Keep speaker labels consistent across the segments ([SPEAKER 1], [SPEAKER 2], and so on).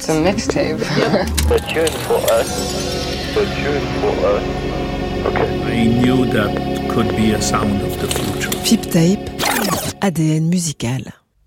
[SPEAKER 1] It's a mixtape.
[SPEAKER 2] The tune for us. The tune for us. Okay.
[SPEAKER 3] I knew that could be a sound of the future.
[SPEAKER 4] Fipp Tape, ADN musical.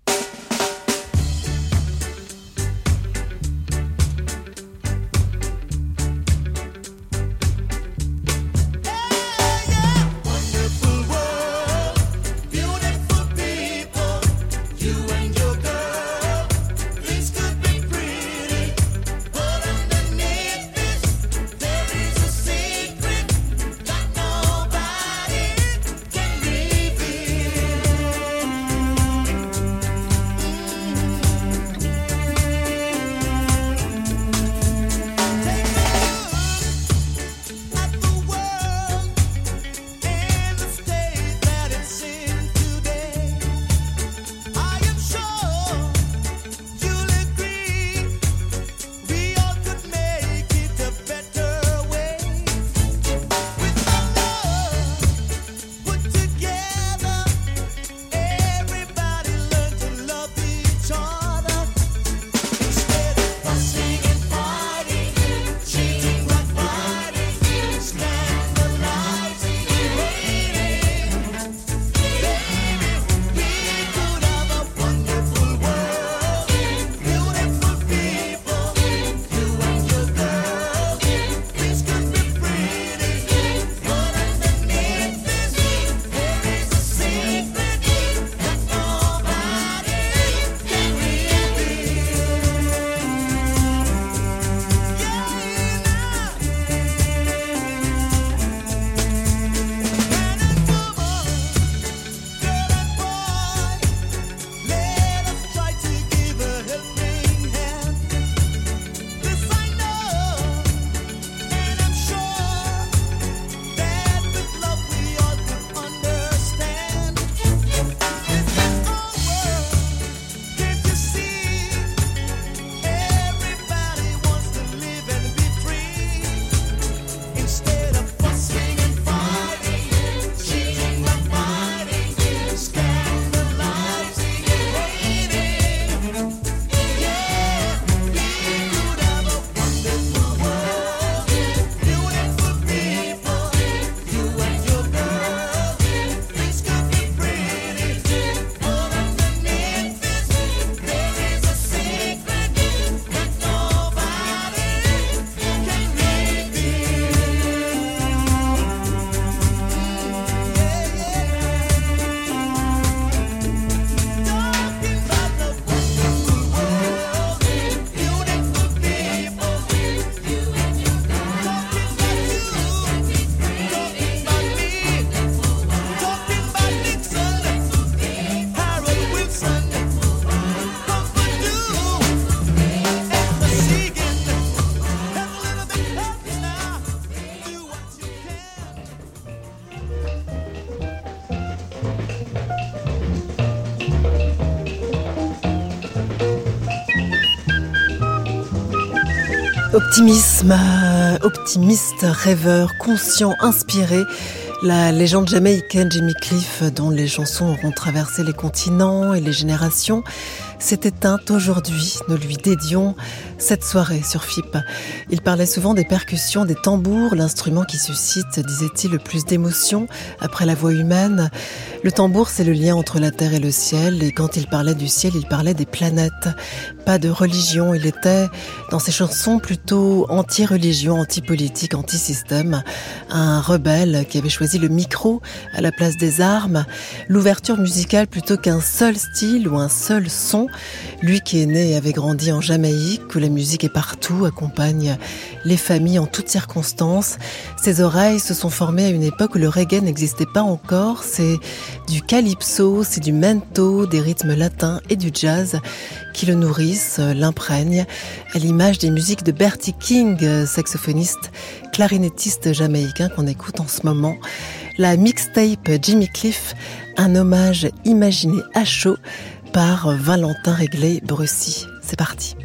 [SPEAKER 4] Optimisme, optimiste, rêveur, conscient, inspiré. La légende jamaïcaine Jimmy Cliff, dont les chansons auront traversé les continents et les générations, s'est éteinte aujourd'hui. Nous lui dédions cette soirée sur Fipp. Il parlait souvent des percussions, des tambours, l'instrument qui suscite, disait-il, le plus d'émotions après la voix humaine. Le tambour, c'est le lien entre la terre et le ciel, et quand il parlait du ciel, il parlait des planètes. Pas de religion, il était, dans ses chansons, plutôt anti-religion, anti-politique, anti-système. Un rebelle qui avait choisi le micro à la place des armes, l'ouverture musicale plutôt qu'un seul style ou un seul son. Lui qui est né et avait grandi en Jamaïque, où la musique est partout, accompagne les familles en toutes circonstances. Ses oreilles se sont formées à une époque où le reggae n'existait pas encore. C'est du calypso, c'est du mento, des rythmes latins et du jazz qui le nourrissent, l'imprègnent, à l'image des musiques de Bertie King, saxophoniste, clarinettiste jamaïcain qu'on écoute en ce moment. La mixtape Jimmy Cliff, un hommage imaginé à chaud par Valentin Réglé-Brussy. C'est parti.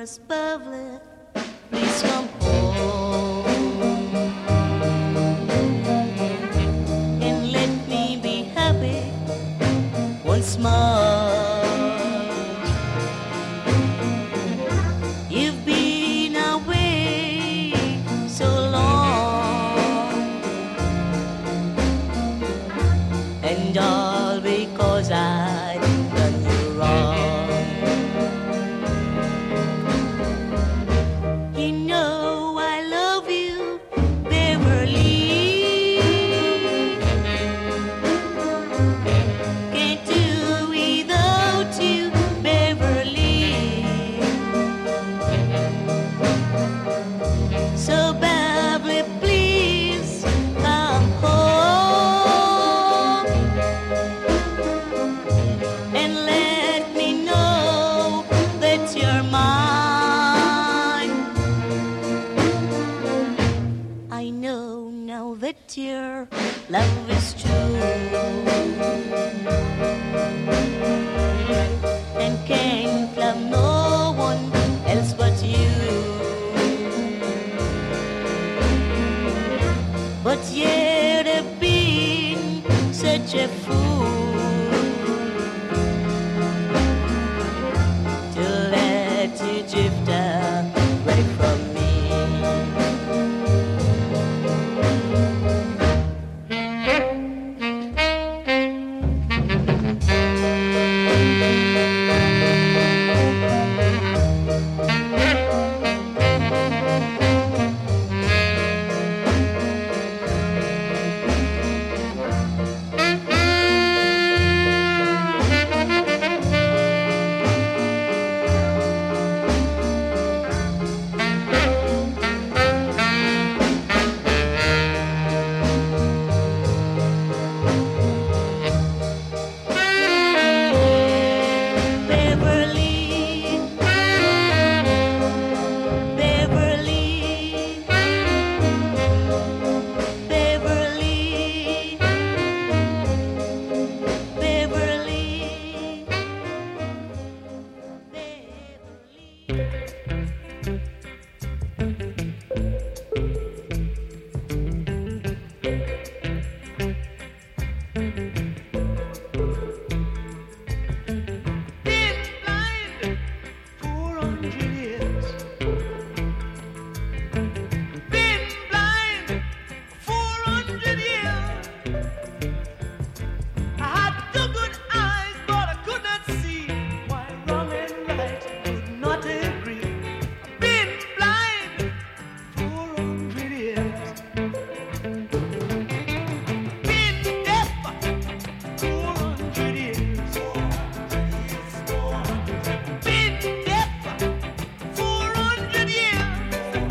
[SPEAKER 1] Miss Beverly, please come home and let me be happy once more. You've been away so long, and all because I done you wrong. You know I love you, Beverly. Can't do without you, Beverly. So Beverly, please come home and let me know that you're mine. I know now that your love is true and can't love no one else but you. But yet I've been such a fool to let you drift away from me. Beverly, Beverly, Beverly, Beverly,
[SPEAKER 5] Been blind 400 years. Been blind 400 years. I had two good eyes, but I could not see why wrong and right could not agree. Been blind 400 years. Been deaf 400 years. Been deaf 400 years.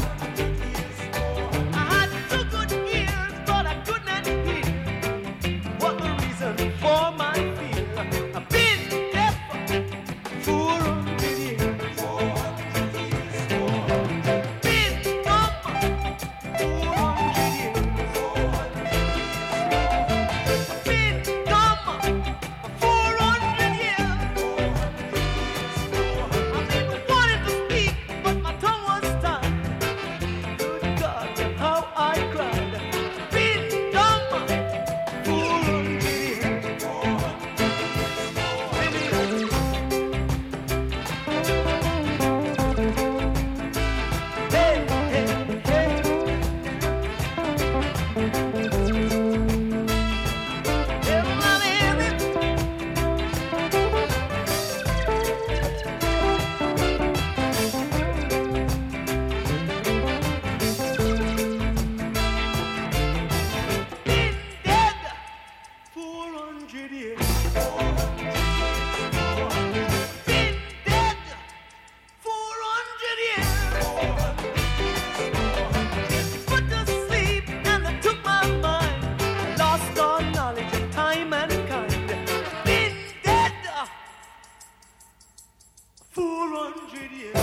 [SPEAKER 5] I had two good ears, but I could not hear what the reason for my fear. I've been deaf 400 years. Been dumb 400 years. Been dumb 400 years. I've been wanting to speak, but my tongue was tied. Good God, how I cried. Been dumb 400 years. Hey, hey, hey. Everybody hear me? Been dead 400 years. Been dead 400 years. Put to sleep and they took my mind. Lost all knowledge of time and kind. Been dead 400 years.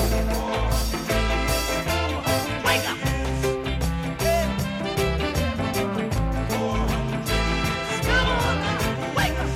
[SPEAKER 5] Wake up! Come on now, wake up!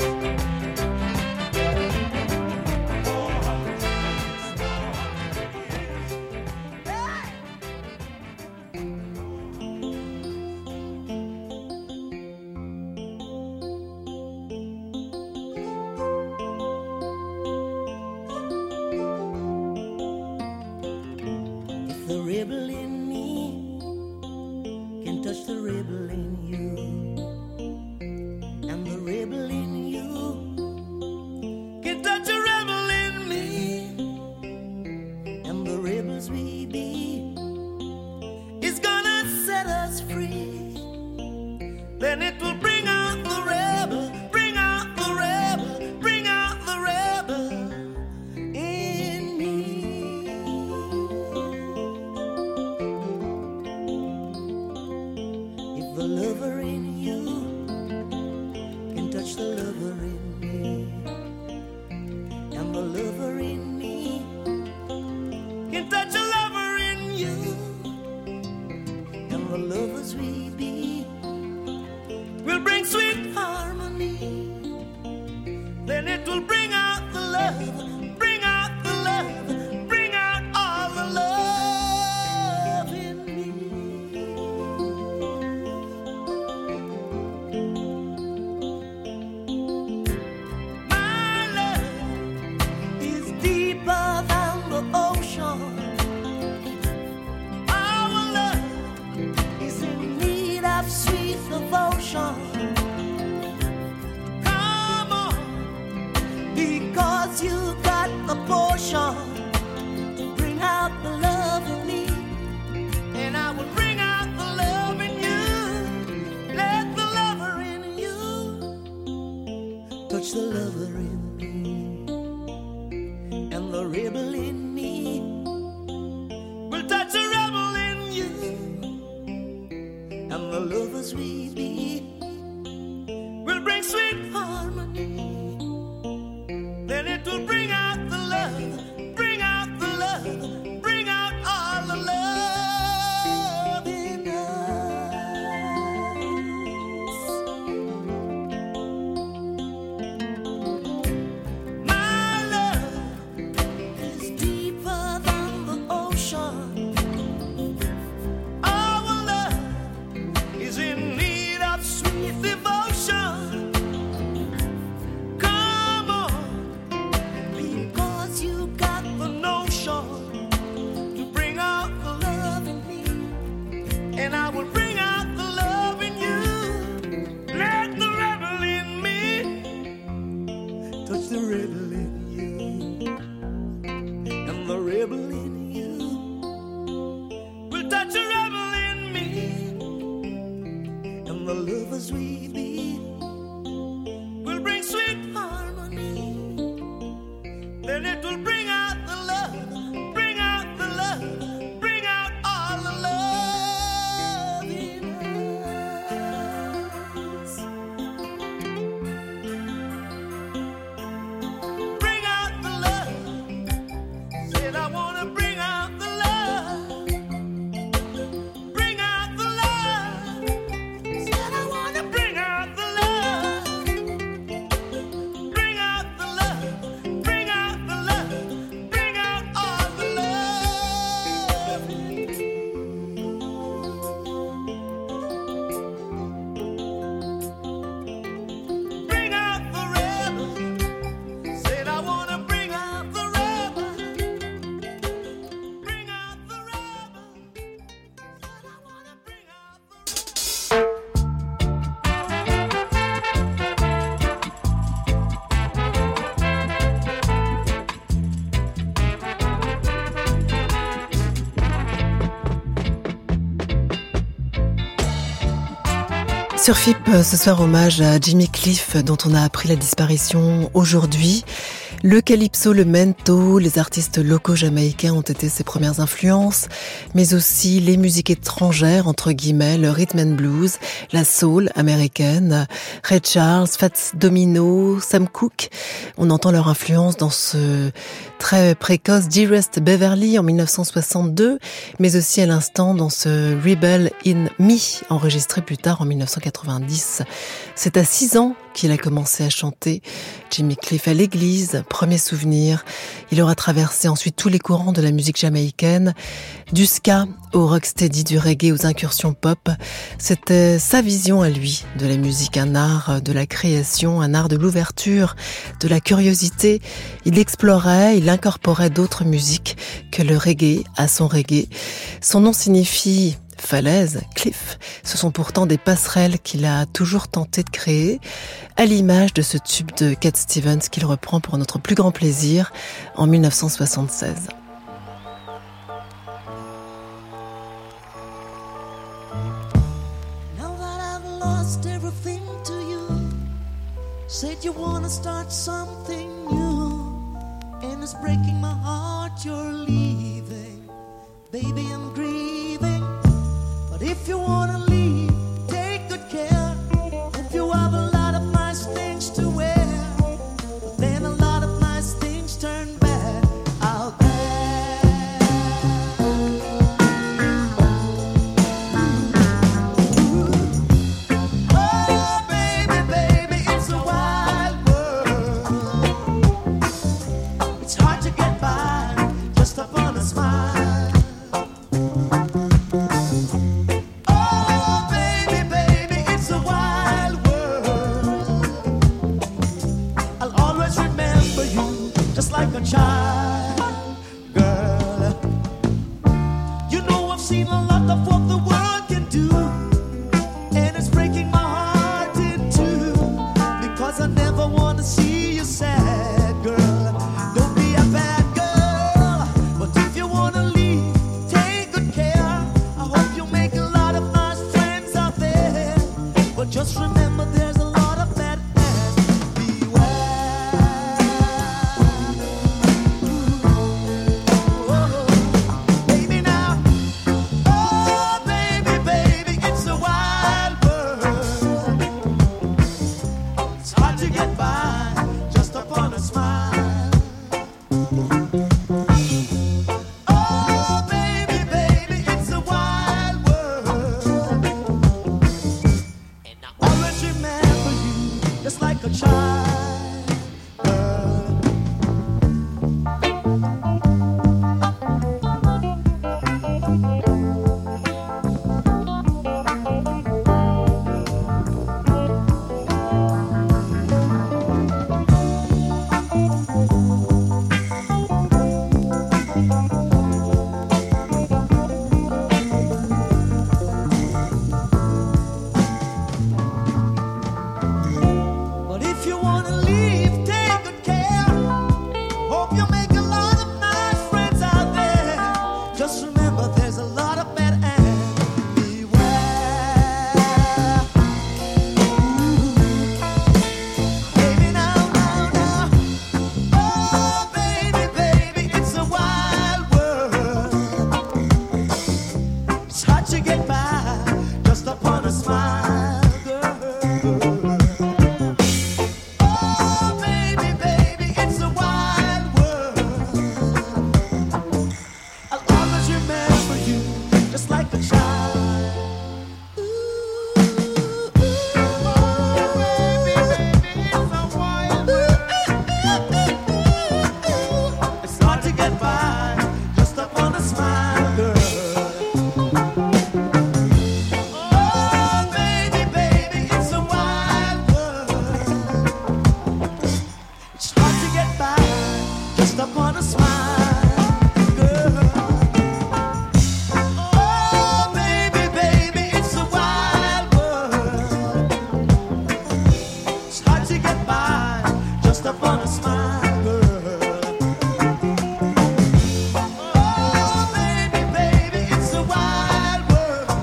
[SPEAKER 5] the ocean. Our love is in need of sweet devotion. Come on, because you got the potion to bring out the love in me, and I will bring out the love in you. Let the lover in you touch the lover in me, and the rebel in me will touch the rebel in you, and the lovers we be will bring sweet harmony. Then it will bring out the love, bring out the love, bring out all the love in us. My love is deeper than the ocean. Our love is in need of sweet devotion. Come on, because you got the notion to bring out the love in me, and I will bring out the love in you. Let the rebel in me touch the rebel in you, and the rebel in you will touch the rebel in me, and the lovers we be will bring sweet harmony. Then it will bring out the love, bring out the love, bring out all the love in us. Bring out the love. Said I wanna bring out the love. Bring out the love. Said I wanna bring out the love. Bring out the love. Bring out the love. Bring out all the love. Bring out the rebel. Said I wanna bring out the rebel. Bring out the rebel. Said I wanna bring out the
[SPEAKER 4] Sur FIP, ce soir, hommage à Jimmy Cliff, dont on a appris la disparition aujourd'hui. Le calypso, le mento, les artistes locaux jamaïcains ont été ses premières influences, mais aussi les musiques étrangères, entre guillemets, le rhythm and blues, la soul américaine, Ray Charles, Fats Domino, Sam Cooke. On entend leur influence dans ce très précoce Dearest Beverly en 1962, mais aussi à l'instant dans ce Rebel in Me, enregistré plus tard en 1990. C'est à 6 ans qu'il a commencé à chanter. Jimmy Cliff à l'église, premier souvenir. Il aura traversé ensuite tous les courants de la musique jamaïcaine, du ska au rocksteady, du reggae aux incursions pop. C'était sa vision à lui de la musique, un art de la création, un art de l'ouverture, de la curiosité. Il explorait, il incorporait d'autres musiques que le reggae à son reggae. Son nom signifie falaise, cliff. Ce sont pourtant des passerelles qu'il a toujours tenté de créer, à l'image de ce tube de Cat Stevens qu'il reprend pour notre plus grand plaisir en 1976.
[SPEAKER 5] Now that I've lost everything to you, said you wanna start something new, and it's breaking my heart you're leaving. Baby, I'm grieving, but if you wanna leave, take good care. If you have a lot of nice things to wear, but then a lot of nice things turn bad out there. Oh, baby, baby, it's a wild world. It's hard to get by just upon a smile. Oh, baby, baby, it's a wild world. I'll always remember you just like a child, girl. lot of what the world can do, and it's breaking my heart in two, because I never want to see you sad, girl. Don't be a bad girl, but if you want to leave, take good care. I hope you make a lot of nice friends out there, but just remember there's a lot of bad hands. Beware. Baby now, oh baby, baby, it's a wild world. It's hard to get by just upon a smile. Oh baby, baby, it's a wild world. And I always remember you just like a child, girl. But if you wanna leave, take good care. Hope you make a lot of nice friends out there. Just remember there's a lot of bad ants. Beware. Baby now, now, now. Oh baby, baby, it's a wild world. It's hard to get by just upon a smile, girl. Oh baby, baby, it's a wild world. I'll always remember you just like a child. Oh baby, baby, it's a wild world. It's hard to get by just upon a smile, girl. Oh baby, baby, it's a wild world. It's hard to get by just upon a smile, girl. Oh baby, baby, it's a wild world. It's hard to get by just upon a smile, girl. Oh baby, baby, it's a wild world.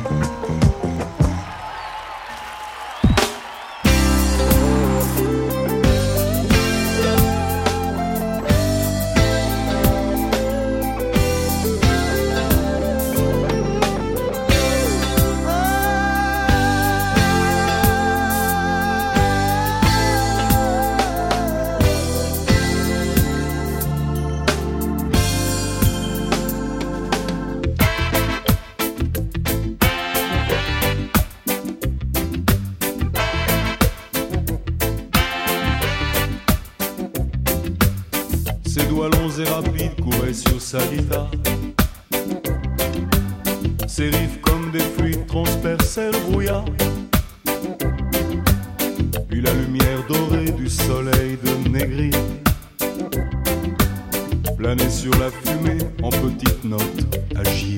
[SPEAKER 6] Ses doigts longs et rapides couraient sur sa guitare. Ses riffs comme des fluides transperçaient le brouillard. Puis la lumière dorée du soleil de Négri planait sur la fumée en petites notes agiles.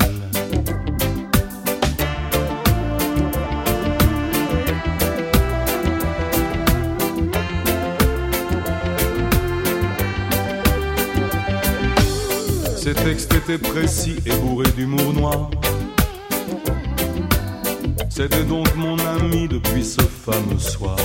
[SPEAKER 6] Ses textes étaient précis et bourrés d'humour noir. C'était donc mon ami depuis ce fameux soir.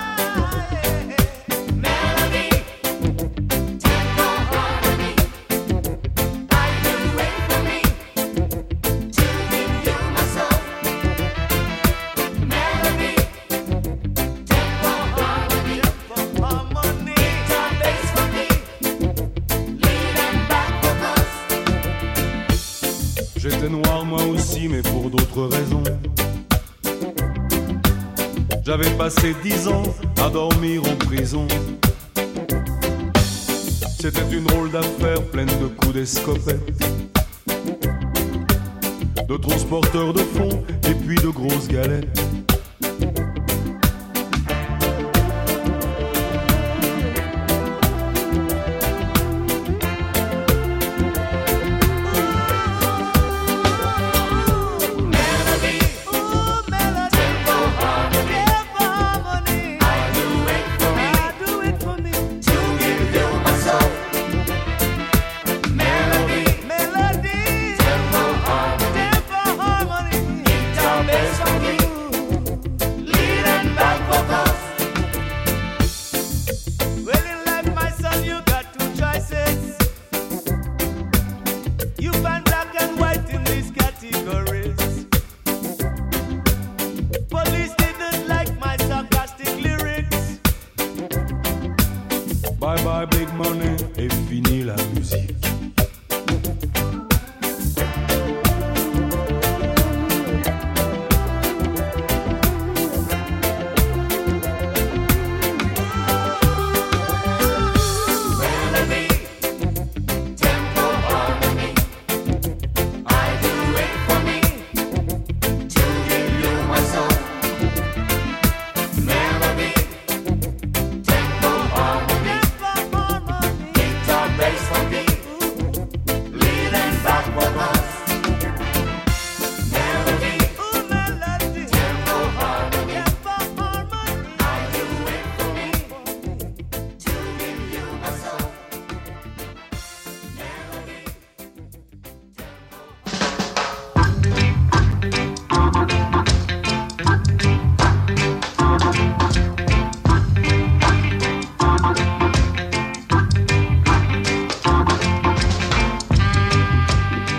[SPEAKER 6] J'étais noir moi aussi, mais pour d'autres raisons. J'avais passé 10 ans à dormir en prison. C'était une drôle d'affaire pleine de coups d'escopette, de transporteurs de fonds et puis de grosses galettes.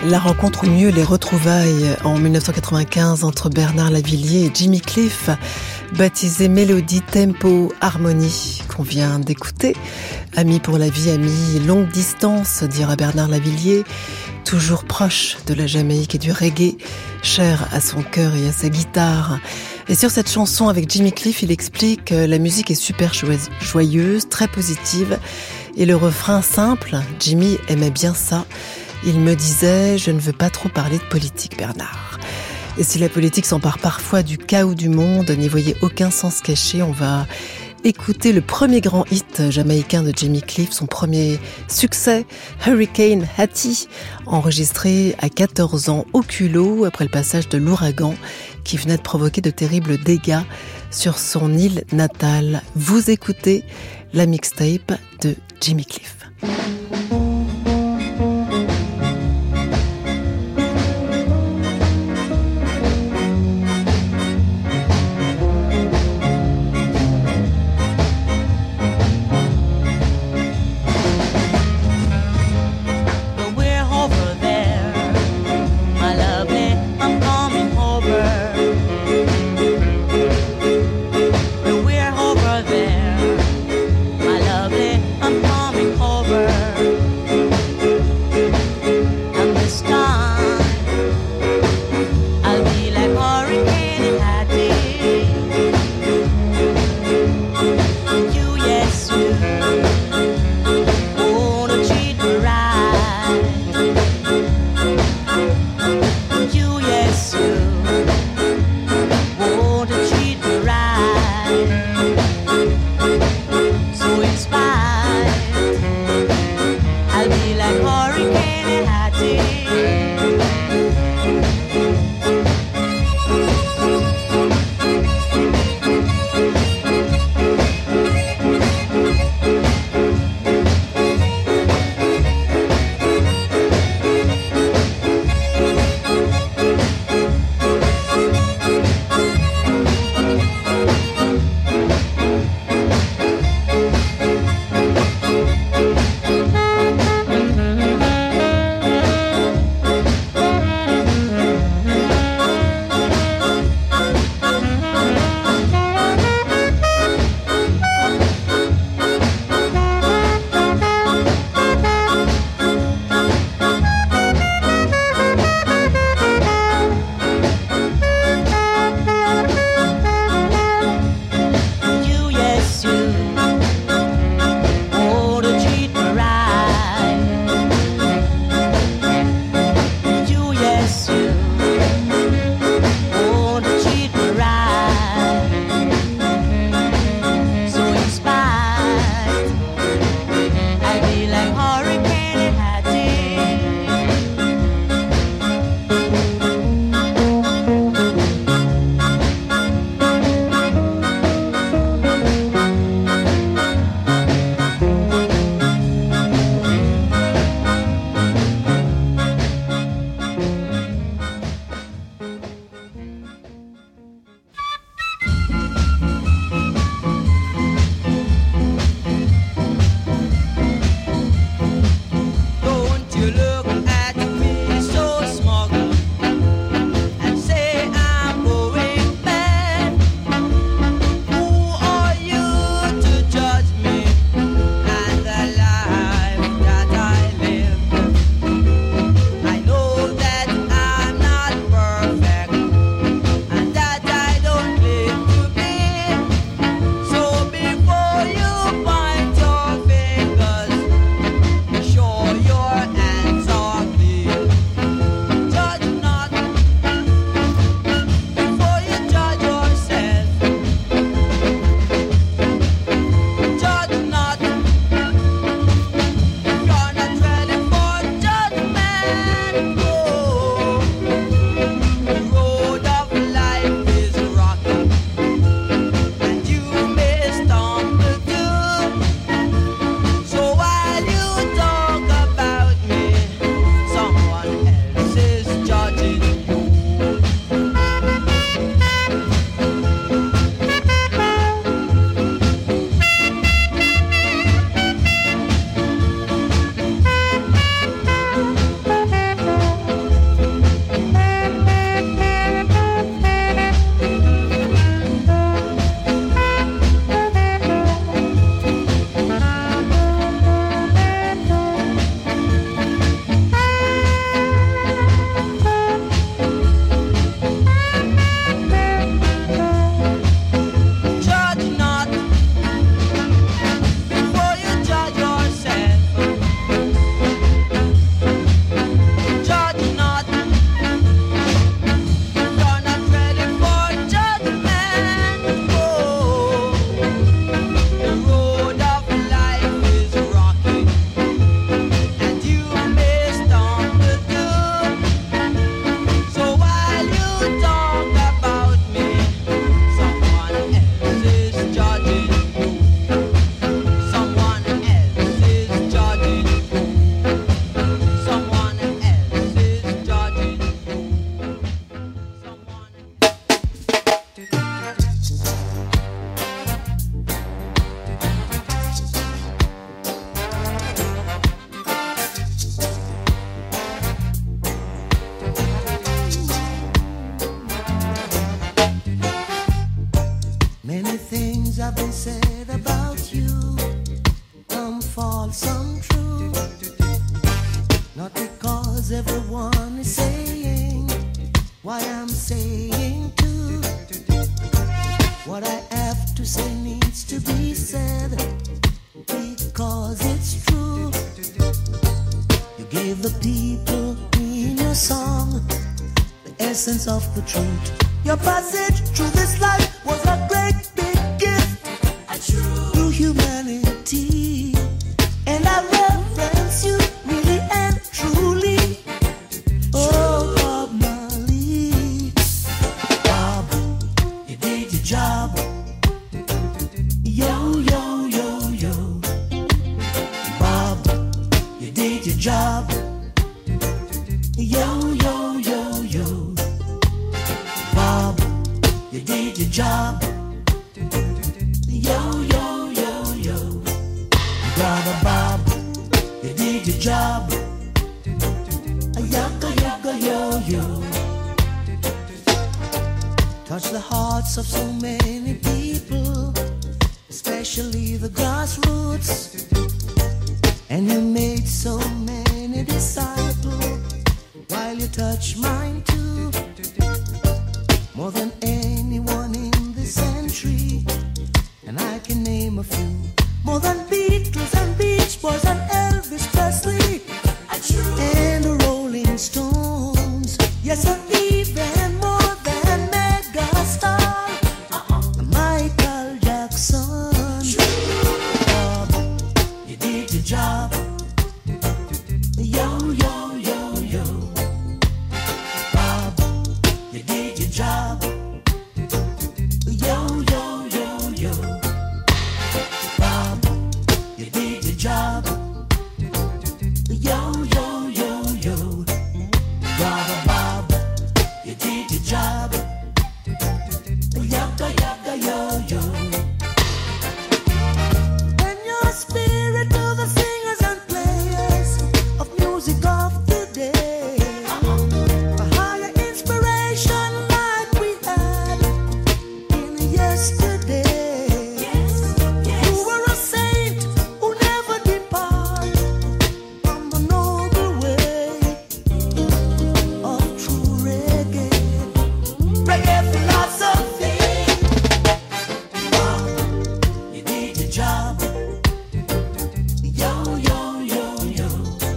[SPEAKER 4] La rencontre, ou mieux les retrouvailles en 1995 entre Bernard Lavilliers et Jimmy Cliff, baptisé Mélodie, Tempo, Harmonie, qu'on vient d'écouter. Amis pour la vie, amis longue distance, dira Bernard Lavilliers, toujours proche de la Jamaïque et du reggae, cher à son cœur et à sa guitare. Et sur cette chanson avec Jimmy Cliff, il explique que la musique est super joyeuse, très positive, et le refrain simple, Jimmy aimait bien ça. Il me disait « Je ne veux pas trop parler de politique, Bernard ». Et si la politique s'empare parfois du chaos du monde, n'y voyez aucun sens caché, on va écouter le premier grand hit jamaïcain de Jimmy Cliff, son premier succès, Hurricane Hattie, enregistré à 14 ans au culot après le passage de l'ouragan qui venait de provoquer de terribles dégâts sur son île natale. Vous écoutez la mixtape de Jimmy Cliff.
[SPEAKER 5] knows everyone is saying why I'm saying too. What I have to say needs to be said because it's true. You gave the people in your song the essence of the truth. Your passage through this life was a great big gift to humanity, and I reverence you really and truly. Oh, Bob Marley, Bob, you did your job. Yo, yo, yo, yo, Bob, you did your job. Yo, yo, yo, yo, Bob, you did your job. Yo, yo, yo, yo, Brother Bob, you did your job. Yaga, yaga, yo, yo. Touch the hearts of so many people, especially the grassroots. And you made so many disciples while you touch mine too. More than anyone in this century, and I can name a few. More than Beatles and Beach Boys and Elvis Presley and the Rolling Stones. Yes, and even more than megastar Michael Jackson. Bob, you did your job. Yo, yo, yo, yo, Bob, you did your job. Yo, yo, yo, yo, Bob, you did your job. Yo, yo, yo, yo, Brother Bob, you did your job. Yaga, yaga, yo, yo. When your spirit to the singers and players of music of today, a higher inspiration like we had in yesterday. You were a saint who never depart from the noble way of true reggae. Reggae philosophy. Bob, you did your job. Yo, yo, yo, yo,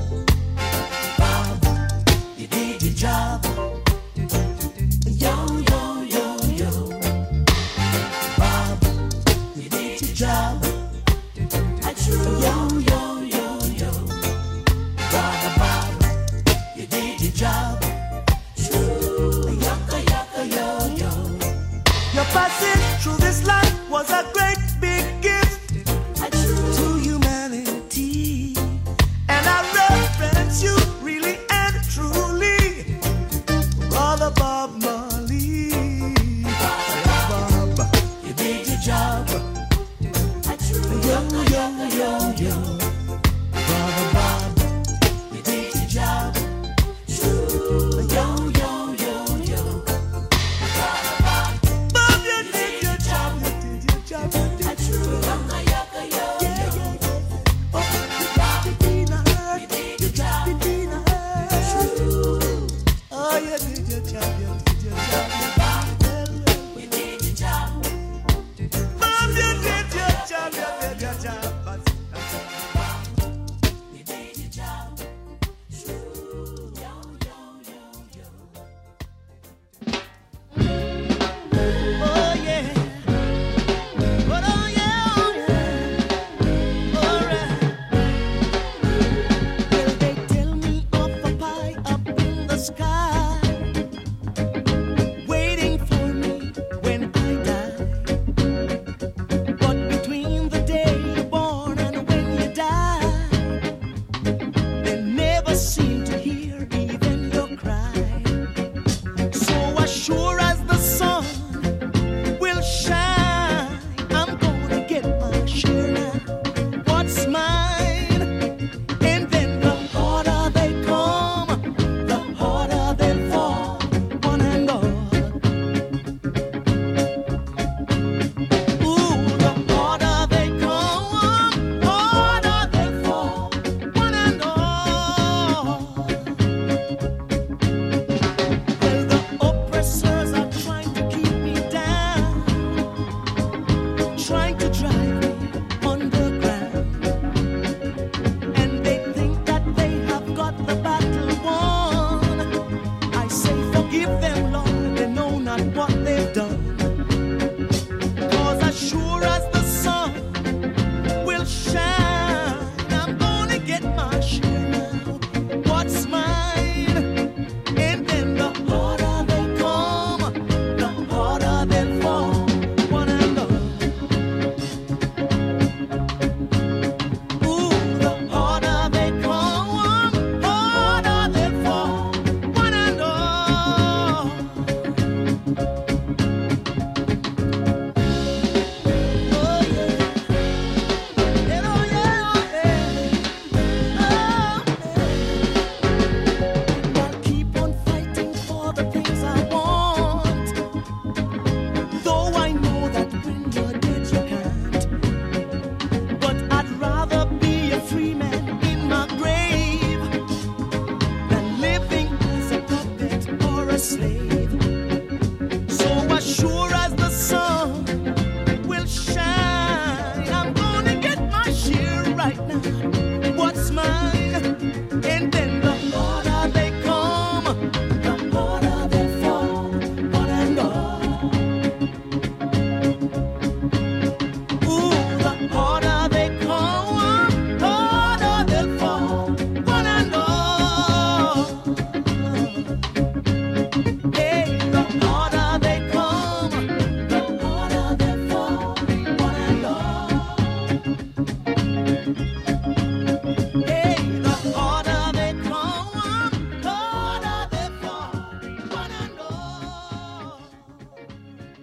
[SPEAKER 5] Bob, you did your job. Yo, yo, yo, yo, Bob, you did your job. Yo, yo, yo, yo, Brother Bob, you did your job. Yaka, yaka, yo, yo. Your passage through this life was a great big gift to humanity, and I reverence you really and truly, Brother Bob Marley. Bob, you did your job. Yo, yo, yo, yo, Brother Bob, you did your job.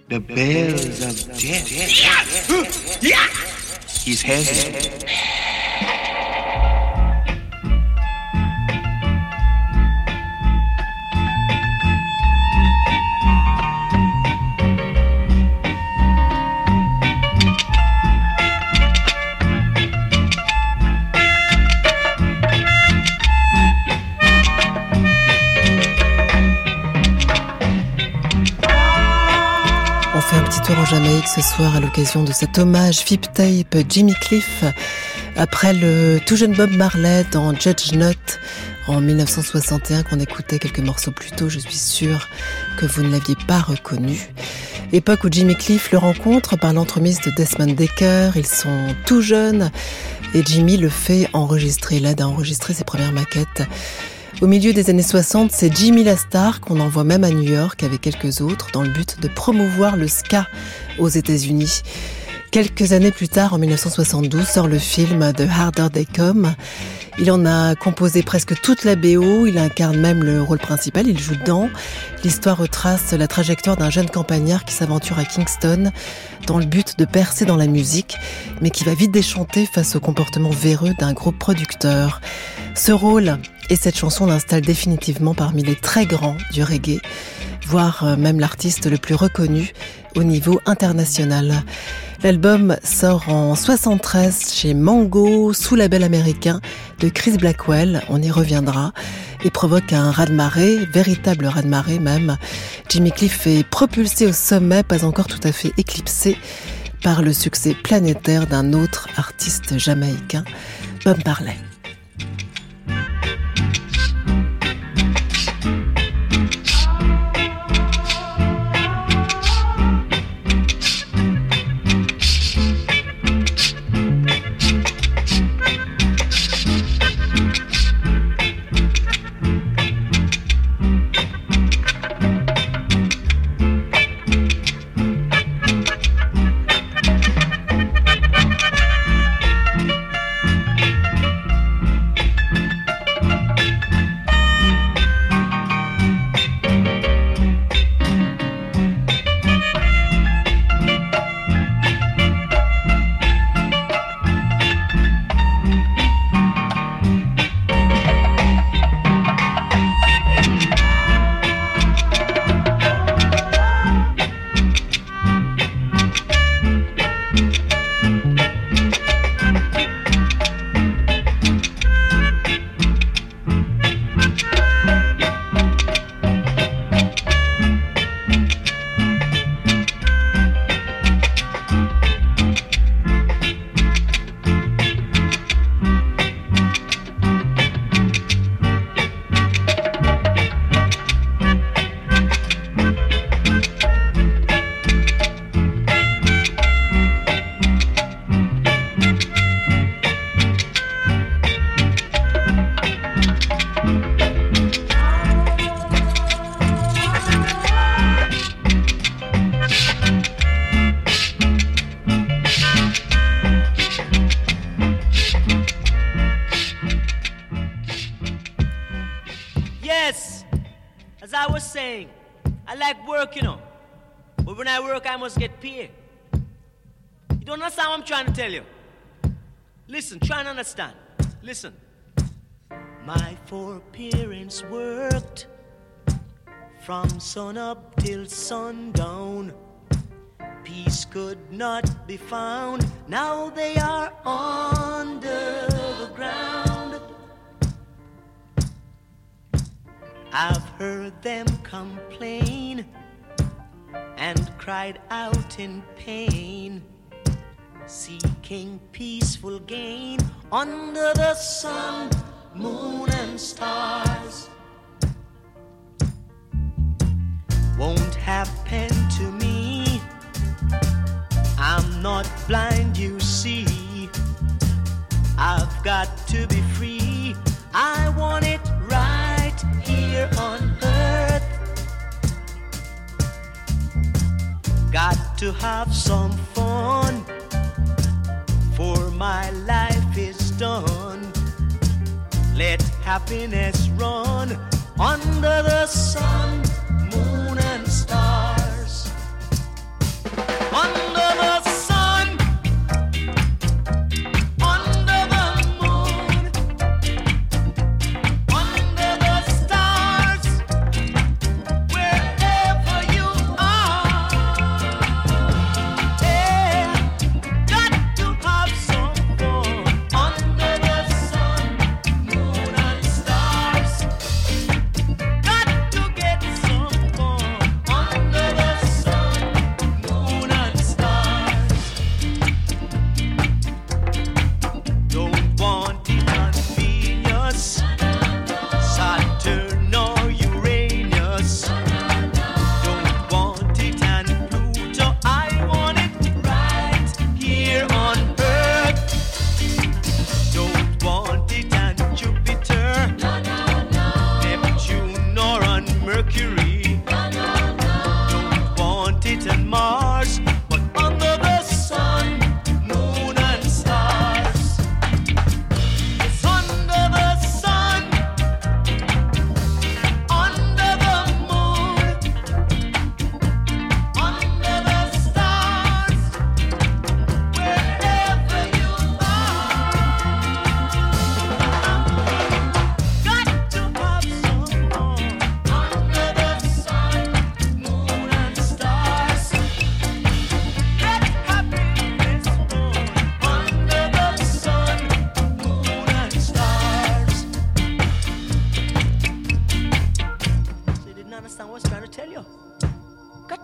[SPEAKER 7] the bells of death. He's heavy.
[SPEAKER 4] On fait un petit tour en Jamaïque ce soir à l'occasion de cet hommage Fip Tape Jimmy Cliff après le tout jeune Bob Marley dans Judge Not en 1961 qu'on écoutait quelques morceaux plus tôt. Je suis sûre que vous ne l'aviez pas reconnu. Époque où Jimmy Cliff le rencontre par l'entremise de Desmond Dekker. Ils sont tout jeunes et Jimmy le fait enregistrer, l'aide à enregistrer ses premières maquettes. Au milieu des années 60, c'est Jimmy la star qu'on envoie même à New York avec quelques autres dans le but de promouvoir le ska aux États-Unis. Quelques années plus tard, en 1972, sort le film The Harder They Come. Il en a composé presque toute la BO, il incarne même le rôle principal, il joue dedans. L'histoire retrace la trajectoire d'un jeune campagnard qui s'aventure à Kingston dans le but de percer dans la musique, mais qui va vite déchanter face au comportement véreux d'un groupe producteur. Ce rôle et cette chanson l'installe définitivement parmi les très grands du reggae, voire même l'artiste le plus reconnu au niveau international. L'album sort en 73 chez Mango, sous label américain de Chris Blackwell, on y reviendra, et provoque un raz-de-marée, véritable raz-de-marée même. Jimmy Cliff est propulsé au sommet, pas encore tout à fait éclipsé par le succès planétaire d'un autre artiste jamaïcain, Bob Marley.
[SPEAKER 8] Get paid. You don't understand what I'm trying to tell you? Listen, try and understand. Listen. My four parents worked from sun up till sundown. Peace could not be found. Now they are under the ground. I've heard them complain and cried out in pain, seeking peaceful gain under the sun, moon and stars. Won't happen to me, I'm not blind, you see. I've got to be free, I want it right here on earth. Got to have some fun, for my life is done. Let happiness run under the sun, moon and stars.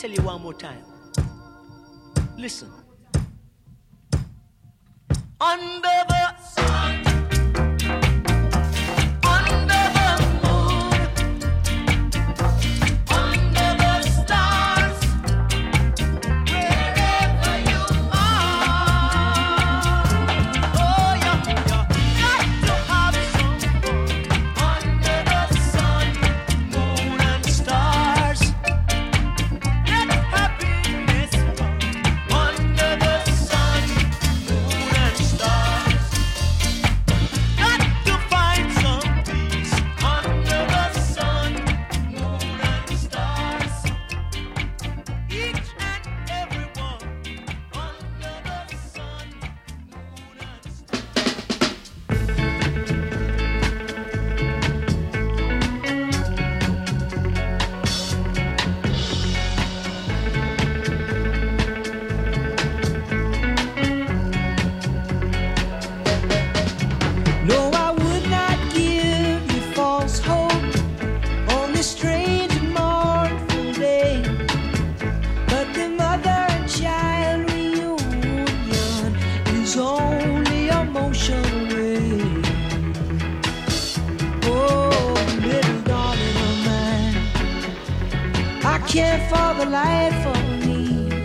[SPEAKER 8] tell you one more time. Listen. Under the sun, under the moon, under the stars, wherever you are. Oh, yeah, got to have some fun under the sun, moon and stars. Let happiness run under the sun, moon and stars. Got to find some peace under the sun, moon and stars. Each and every one under the sun, moon and
[SPEAKER 5] No, I would not give you false hope on this strange and mournful day. But the mother and child reunion is only a motion away. Oh, little darling of mine, I can't for the life of me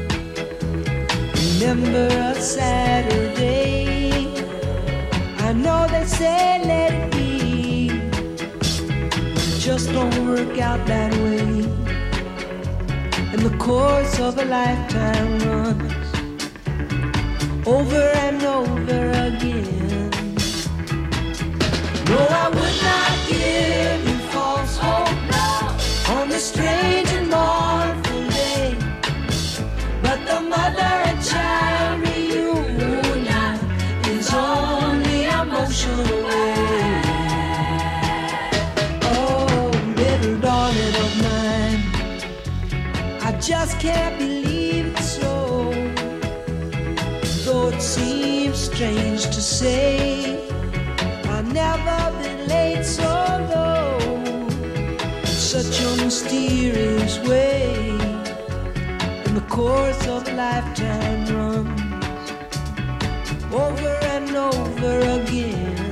[SPEAKER 5] remember a Saturday. I know they say let it be, but it just don't work out that way. And the course of a lifetime runs over and over again. No, I would not give you false hope on this strange and mournful day. But the mother and child reunion is only a motion away. Oh, little darling of mine, I just can't believe it's so. Though it seems strange to say, I've never been late so low in such a mysterious way. And the course of a lifetime runs over and over again.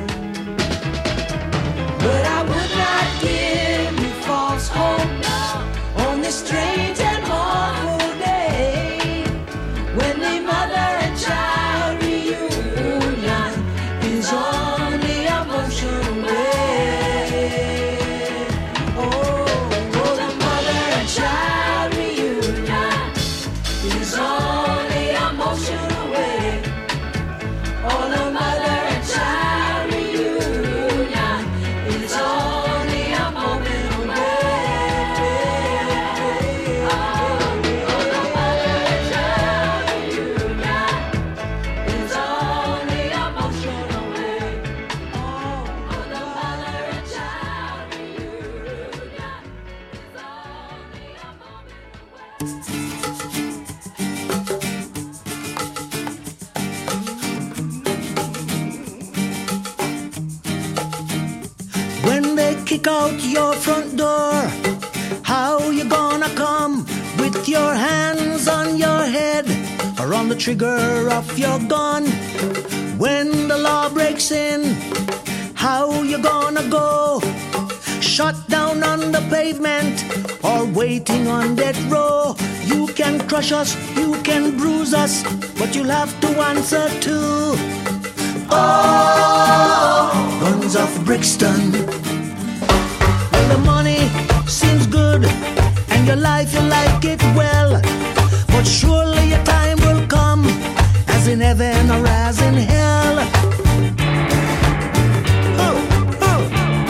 [SPEAKER 5] But I would not give you false hope on this strange and mournful day, when the mother and child reunion is only a motion away. Oh, the mother and child reunion is only a motion away. Oh, the mother and child reunion is only a moment away. Oh, the mother and child reunion is only a motion away. Oh, the mother and child reunion is only a moment
[SPEAKER 9] When they kick out your front door, how you gonna come with your hands on your head or on the trigger of your gun? When the law breaks in, how you gonna go? Shut down on the pavement or waiting on death row? You can crush us, you can bruise us, but you'll have to answer too. Oh, guns of Brixton. Well, the money seems good and your life you like it well, but surely your time will come, as in heaven or as in hell. Oh, oh.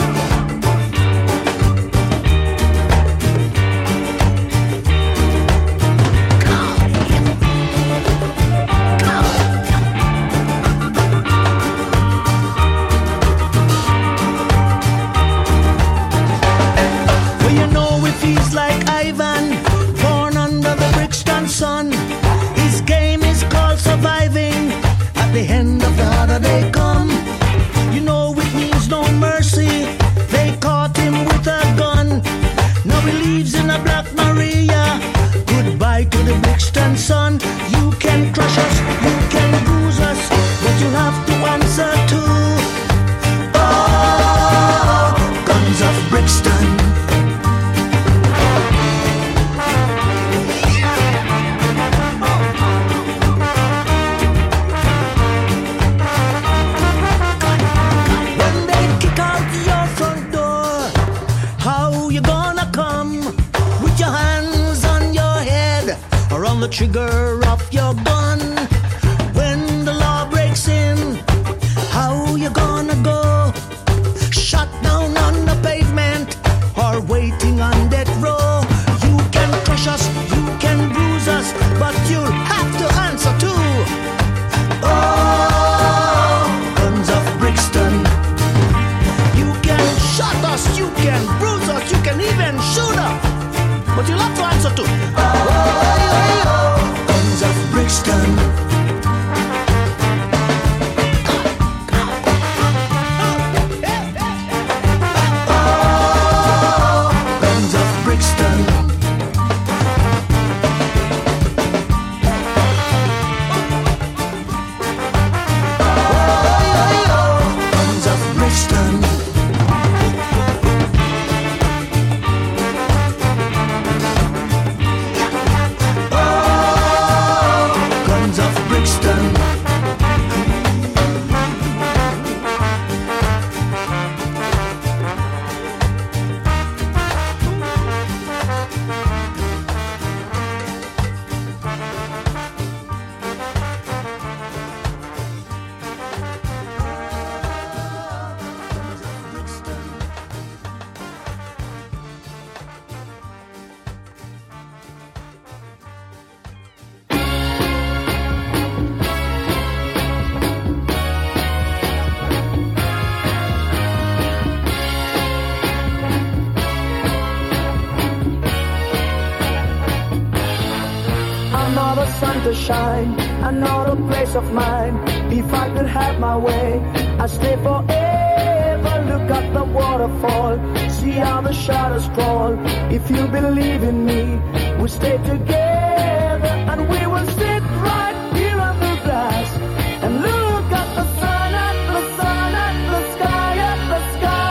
[SPEAKER 9] Well, you know if he's like Ivan, born under the Brixton sun, his game is called surviving at the gonna come with your hands on your head or on the trigger of your gun? When the law breaks in, how you gonna go? Shot down on the pavement or waiting on death row? You can crush us, you can bruise us, but you'll have to answer too. Oh, guns of Brixton. You can shot us, you can bruise us, you can even shoot us, but you'll have to answer too. Oh, guns of Brixton.
[SPEAKER 10] To shine, another place of mine. If I could have my way, I'd stay forever. Look at the waterfall, see how the shadows crawl. If you believe in me, we'll stay together and we will sit right here on the grass and look at the sun, at the sun, at the sky, at the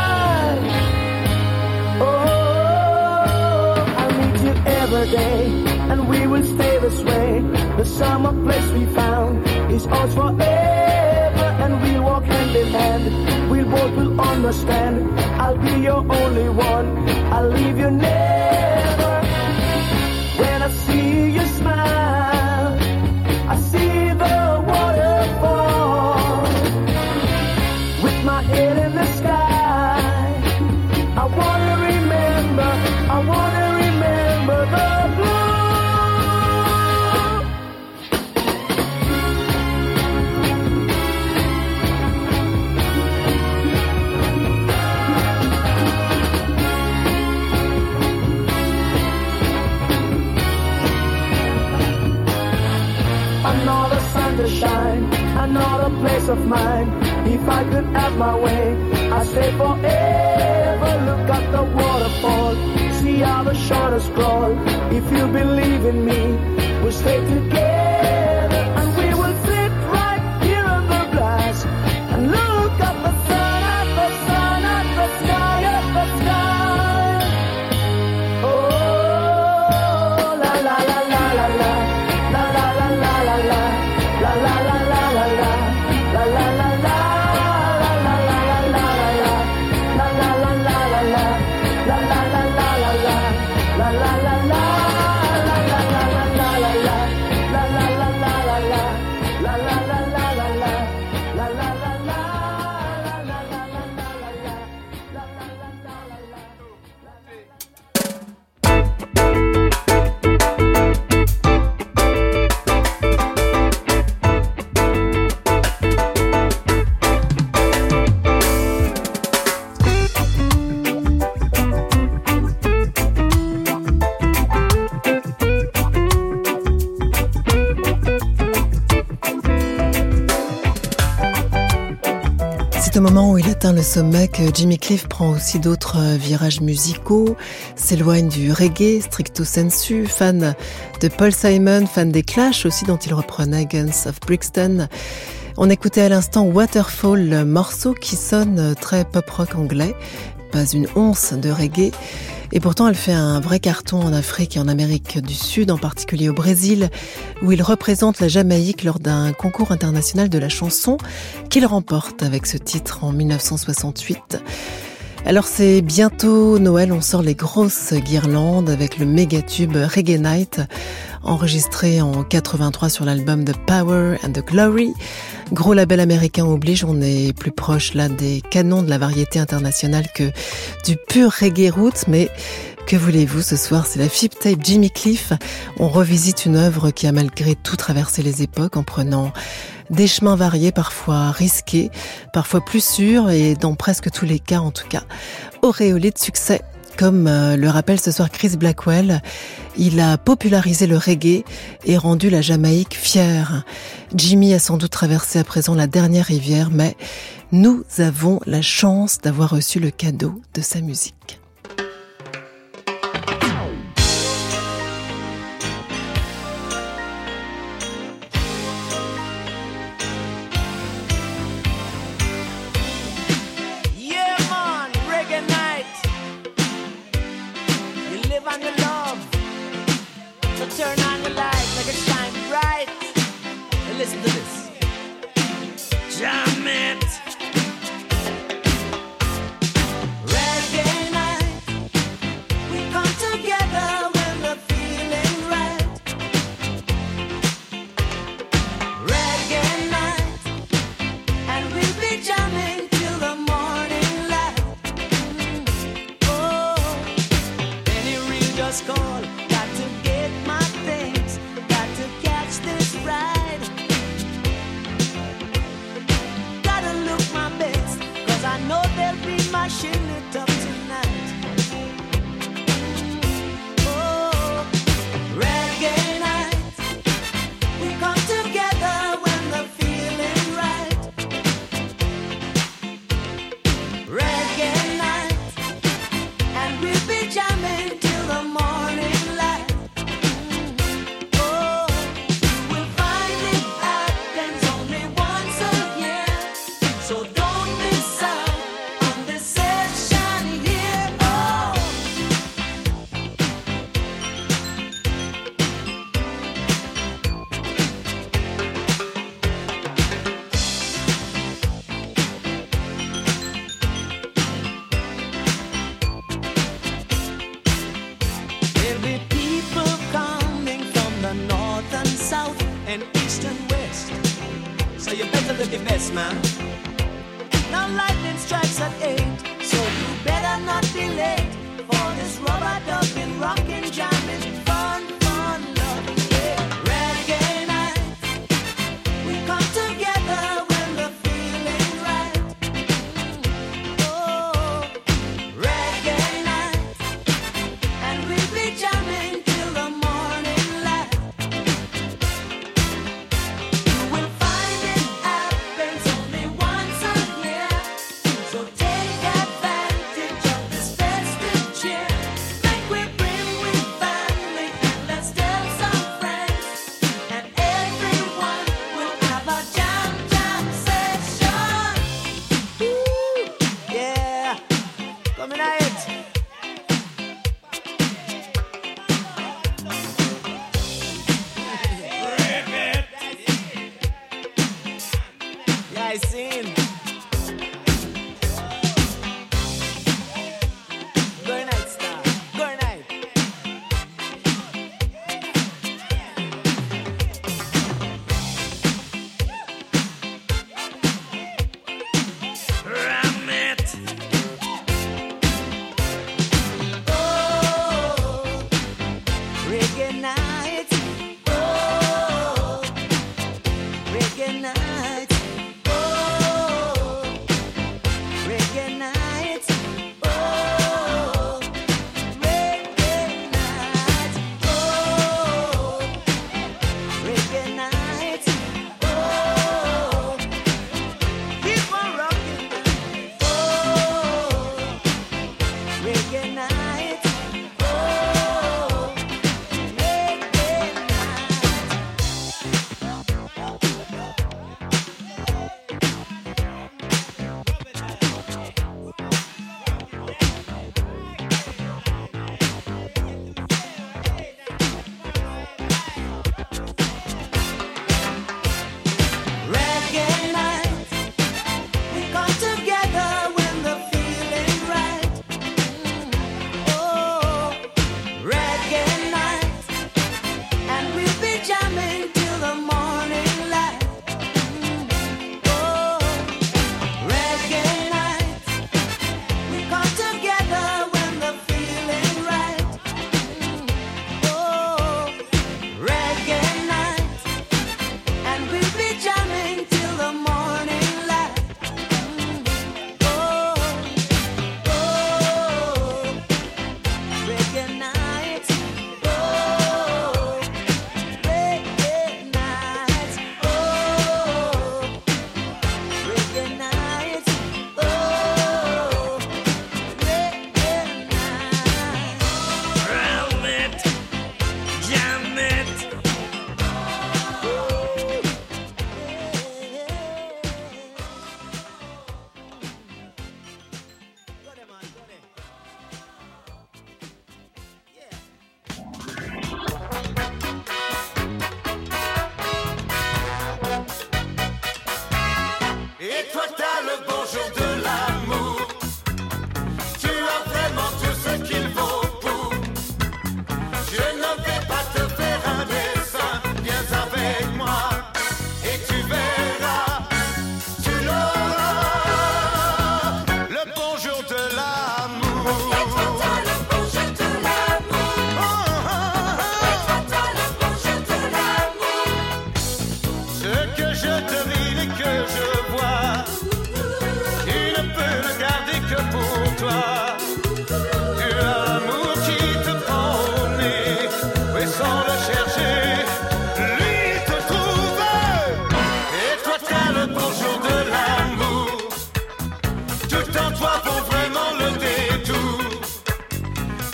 [SPEAKER 10] sky. Oh, I'll meet you every day and we will stay this way. The summer place we found is ours forever, and we'll walk hand in hand. We both will understand. I'll be your only one. I'll leave you never. When I see you smile, I see the waterfall. With my head in the sky, I wanna remember the blue. Another sun to shine, another place of mine. If I could have my way, I'd stay forever. Look at the waterfall, see how the shadows crawl. If you believe in me, we'll stay together and we will sit right here in the glass and look at the sun, at the sun, at the sky, at the sky. Oh, la la la la la la. La la la la la la, la la la la la la, la la la la, la la la la la, la la la la la la, la la la la la la, la la la la, la la la la la la, la la la la la la, la la la la la la, la la la la, la la la la la
[SPEAKER 4] Au moment où il atteint le sommet que Jimmy Cliff prend aussi d'autres virages musicaux, s'éloigne du reggae stricto sensu, fan de Paul Simon, fan des Clash aussi dont il reprenait Guns of Brixton. On écoutait à l'instant Waterfall, le morceau qui sonne très pop-rock anglais, pas une once de reggae. Et pourtant, elle fait un vrai carton en Afrique et en Amérique du Sud, en particulier au Brésil, où il représente la Jamaïque lors d'un concours international de la chanson qu'il remporte avec ce titre en 1968. Alors c'est bientôt Noël, on sort les grosses guirlandes avec le méga tube Reggae Night, enregistré en 83 sur l'album The Power and the Glory. Gros label américain oblige, on est plus proche là des canons de la variété internationale que du pur reggae roots, mais que voulez-vous, ce soir c'est la Fib Tape Jimmy Cliff. On revisite une œuvre qui a malgré tout traversé les époques en prenant des chemins variés, parfois risqués, parfois plus sûrs et dans presque tous les cas en tout cas, auréolés de succès. Comme le rappelle ce soir Chris Blackwell, il a popularisé le reggae et rendu la Jamaïque fière. Jimmy a sans doute traversé à présent la dernière rivière, mais nous avons la chance d'avoir reçu le cadeau de sa musique.
[SPEAKER 8] Turn on the light, make it shine bright. And listen to this. Jam it. Reggae night. We come together when we're feeling right. Reggae night. And we'll be jamming till the morning light. Oh, any real just call. Mashing it up tonight. Oh, reggae night. We come together when the feeling right. Reggae night. And we'll be jamming till the morning light. Oh, you will find it happens only once a year. So don't miss out. The best man. Now lightning strikes at 8, so you better not be late for this rubber ducking, rockin', jamming, fun, loving, yeah. Reggae night. We come together when the feeling right. Oh, reggae night. And we'll be jamming till the morning light. You will find it happens only once a year. So take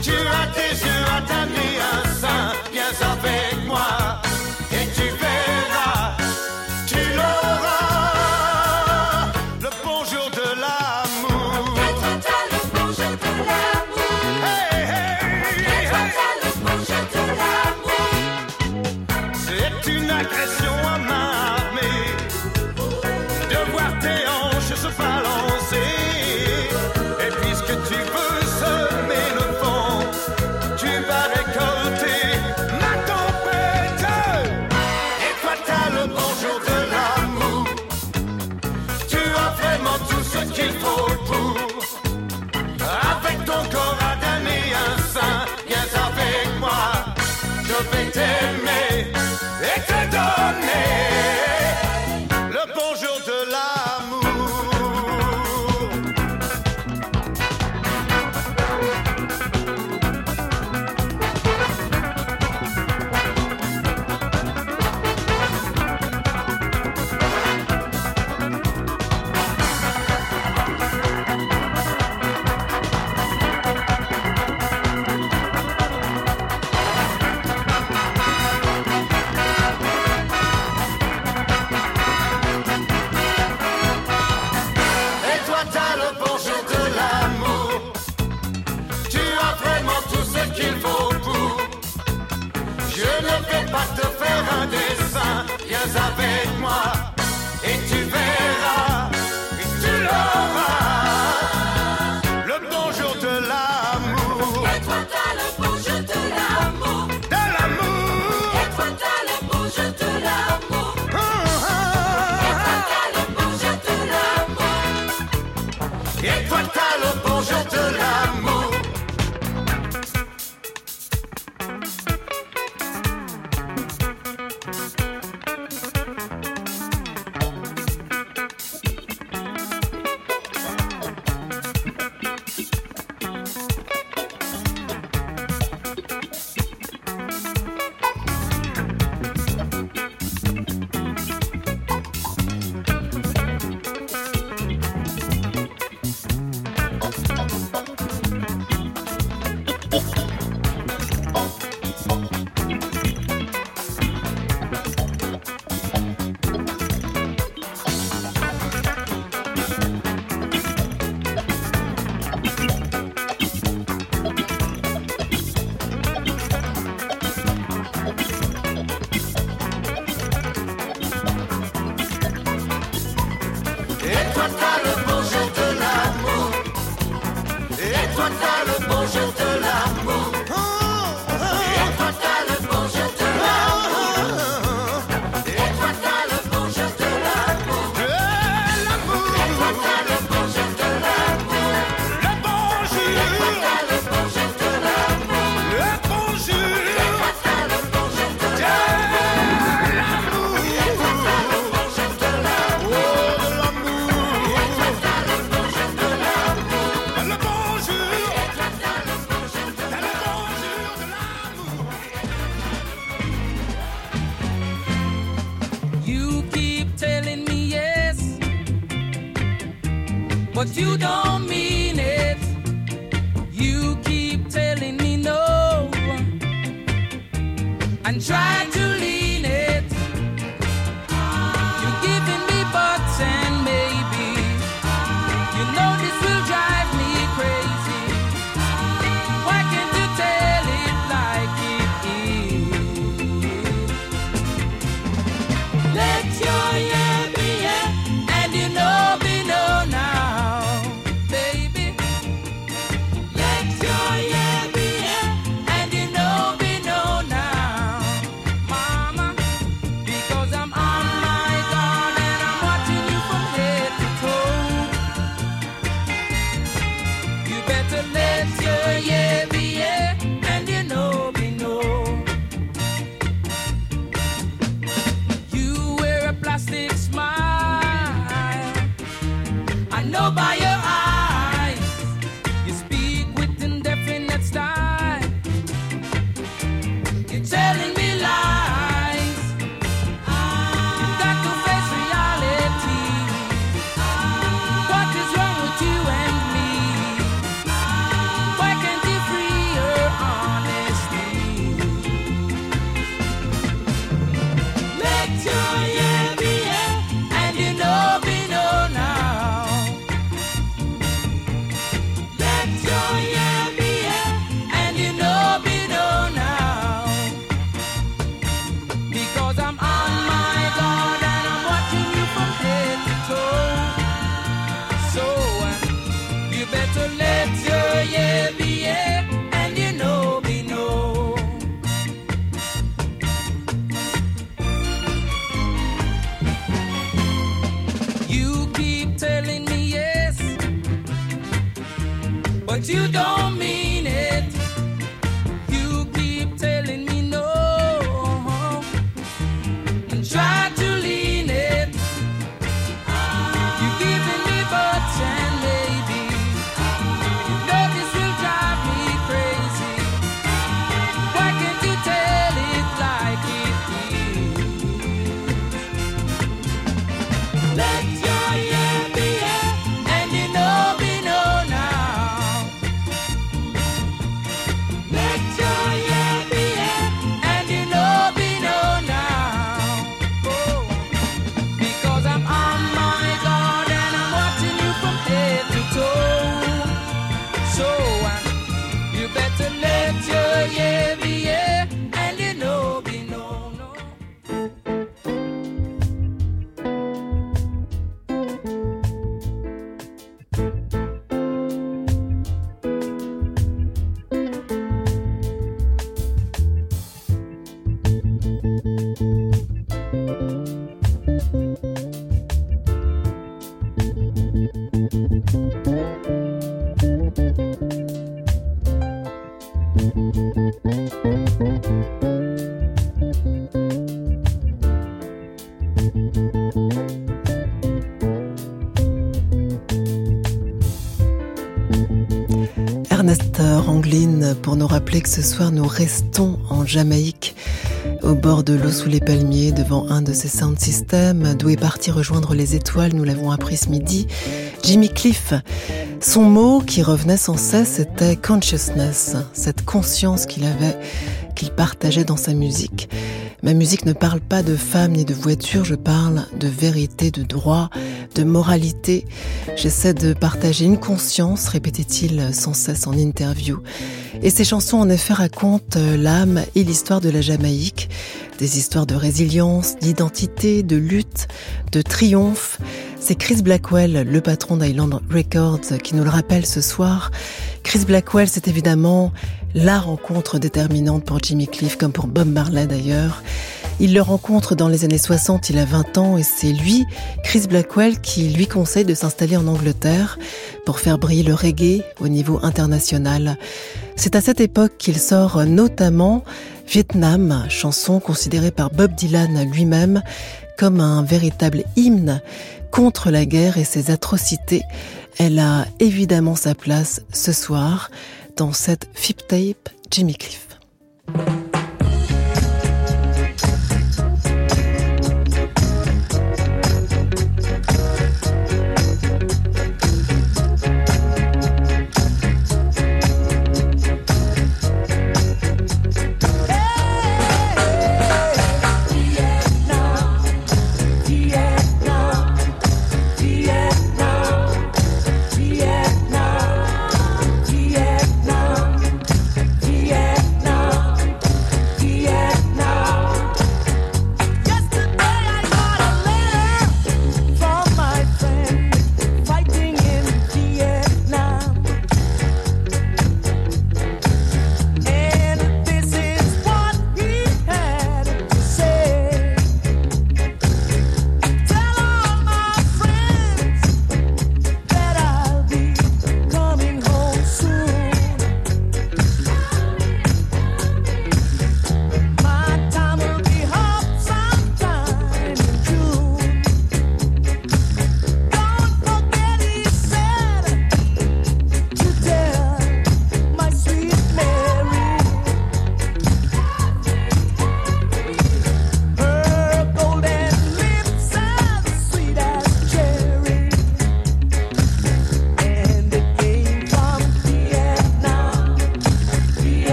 [SPEAKER 11] Tu as tes yeux à t'amener un sein, viens avec moi et tu verras, tu l'auras, le bonjour de l'amour. Et toi t'as le bonjour de l'amour. Hey, hey, et toi t'as le bonjour de l'amour. C'est une agression à main armée de voir tes hanches se balancer. Et puisque tu veux semer le fond, tu vas récolter ma tempête. Et toi t'as le bonjour de l'amour. Tu as vraiment tout ce qu'il faut pour, avec ton corps Adam et un sein, viens avec moi. Je vais t'aimer et te donner le bonjour de l'amour. Et toi t'as le bonjour de l'amour. Tu as vraiment tout ce qu'il faut pour. Je ne vais pas te faire un dessin, viens avec moi et tu verras, et tu l'auras, le bonjour de l'amour. Et toi t'as le bonjour de l'amour. De l'amour. Et toi t'as le bonjour de l'amour. Et toi t'as le bonjour de l'amour. Et toi t'as le bonjour de l'amour. Et toi t'as le bonjour de l'amour. Et toi t'as le bonjour de l'amour. Et toi t'as le bonjour de l'amour. Et toi t'as le bonjour de l'amour. Et toi t'as le bonjour de l'amour. Le bonjour. Et toi t'as le bonjour de l'amour. Le bonjour. Et toi t'as le bonjour de l'amour. Et toi t'as le bonjour de l'amour.
[SPEAKER 12] You keep telling me yes, but you don't mean it. You keep telling me no, and try to lean it. You're giving me buts and maybe. You know this will drive me crazy. Why can't you tell it like it is? Let your yeah be yeah, and you know me know now, baby. Let your yeah be yeah, and you know me know now, my but you don't mean it. You keep telling me no, and try to lean it. You're giving me buts and maybe. You know this will drive me crazy. Why can't you tell it like it is? Let your yeah be yeah, and you know me know now. Let your yeah be yeah, and you know me know now. Oh, because I'm on my guard and I'm watching you from head to toe. So you better let your yeah be yeah, and you know me know no.
[SPEAKER 4] Ernest Ranglin pour nous rappeler que ce soir nous restons en Jamaïque, au bord de l'eau sous les palmiers, devant un de ces sound systems, d'où est parti rejoindre les étoiles, nous l'avons appris ce midi, Jimmy Cliff. Son mot qui revenait sans cesse était consciousness, cette conscience qu'il avait, qu'il partageait dans sa musique. Ma musique ne parle pas de femmes ni de voitures, je parle de vérité, de droit, de moralité. J'essaie de partager une conscience, répétait-il sans cesse en interview. Et ces chansons en effet racontent l'âme et l'histoire de la Jamaïque, des histoires de résilience, d'identité, de lutte, de triomphe. C'est Chris Blackwell, le patron d'Island Records, qui nous le rappelle ce soir. Chris Blackwell, c'est évidemment la rencontre déterminante pour Jimmy Cliff, comme pour Bob Marley d'ailleurs. Il le rencontre dans les années 60, il a 20 ans, et c'est lui, Chris Blackwell, qui lui conseille de s'installer en Angleterre pour faire briller le reggae au niveau international. C'est à cette époque qu'il sort notamment Vietnam, chanson considérée par Bob Dylan lui-même comme un véritable hymne contre la guerre et ses atrocités. Elle a évidemment sa place ce soir dans cette Fip Tape Jimmy Cliff.
[SPEAKER 10] Vietnam.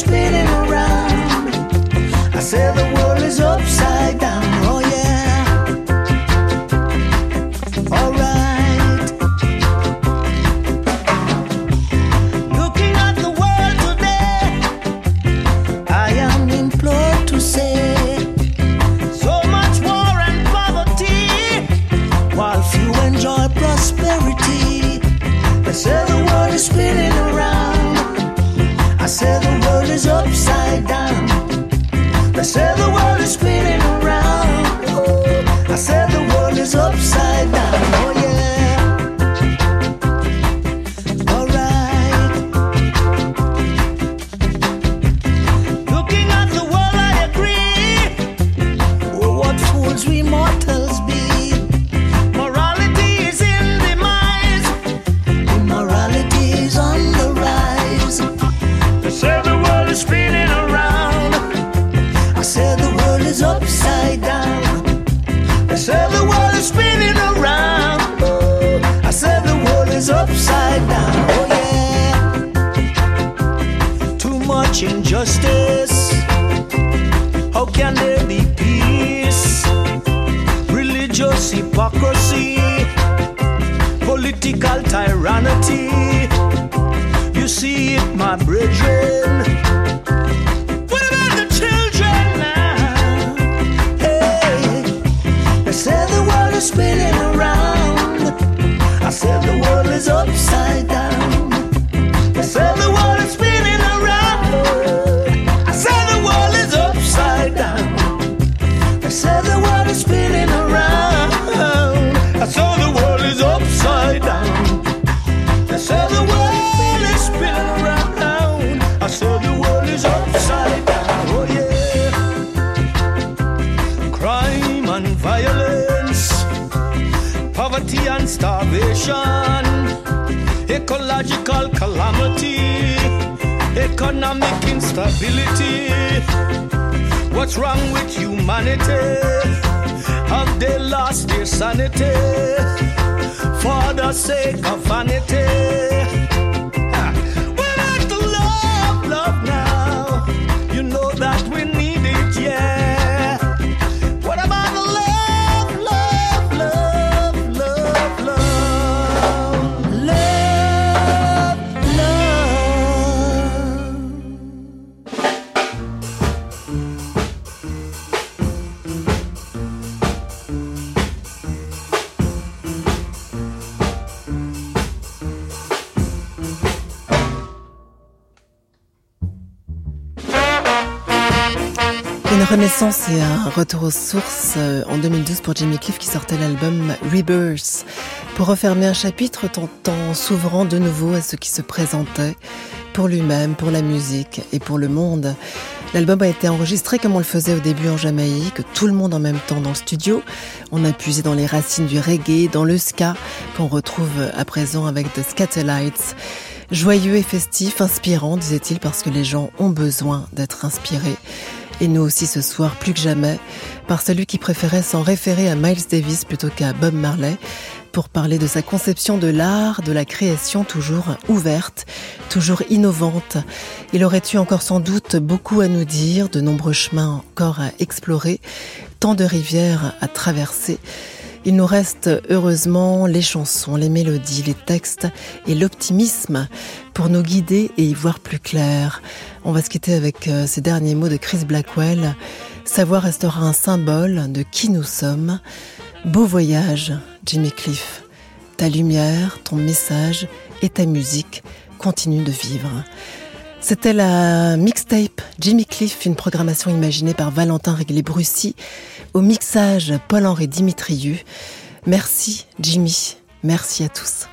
[SPEAKER 9] spinning around. I said the world is upside down. Oh yeah. Alright. Looking at the world today, I am implored to say, so much war and poverty, while few enjoy prosperity. They say the world is spinning around. I say the world is upside down. They say the world is spinning around. Ooh, I say the world is upside down. Oh yeah. Alright. Looking at the world, I agree. Oh, what fools we mortals be. Morality is in demise. Immorality is on the rise. They say the world is spinning around. I said the world is upside down. They said the world is spinning around. Ooh, I said the world is upside down. Oh yeah. Too much injustice. How can there be peace? Religious hypocrisy, political tyranny. You see it, my brethren. What about the children now? Hey, they say the world is spinning around. I said the world is upside down. They say the world is spinning around. I said the world is upside down. They say the world is spinning around. I saw the world is upside down. They say the world is spinning around. I saw the world is upside down. Oh yeah. Crime and violence, poverty and starvation, ecological calamity, economic instability. What's wrong with humanity? Have they lost their sanity for the sake of vanity? What about the love now? You know that we need it, yeah. What about the love?
[SPEAKER 4] Une renaissance et un retour aux sources en 2012 pour Jimmy Cliff qui sortait l'album Rebirth pour refermer un chapitre tout en s'ouvrant de nouveau à ce qui se présentait pour lui-même, pour la musique et pour le monde. L'album a été enregistré comme on le faisait au début en Jamaïque, tout le monde en même temps dans le studio. On a puisé dans les racines du reggae, dans le ska qu'on retrouve à présent avec The Scatterlights. Joyeux et festif, inspirant, disait-il, parce que les gens ont besoin d'être inspirés. Et nous aussi ce soir, plus que jamais, par celui qui préférait s'en référer à Miles Davis plutôt qu'à Bob Marley, pour parler de sa conception de l'art, de la création toujours ouverte, toujours innovante. Il aurait eu encore sans doute beaucoup à nous dire, de nombreux chemins encore à explorer, tant de rivières à traverser. Il nous reste heureusement les chansons, les mélodies, les textes et l'optimisme pour nous guider et y voir plus clair. On va se quitter avec ces derniers mots de Chris Blackwell. Sa voix restera un symbole de qui nous sommes. Beau voyage, Jimmy Cliff. Ta lumière, ton message et ta musique continuent de vivre. C'était la mixtape Jimmy Cliff, une programmation imaginée par Valentin Réglé-Brussy, au mixage Paul-Henri Dimitriou. Merci Jimmy, merci à tous.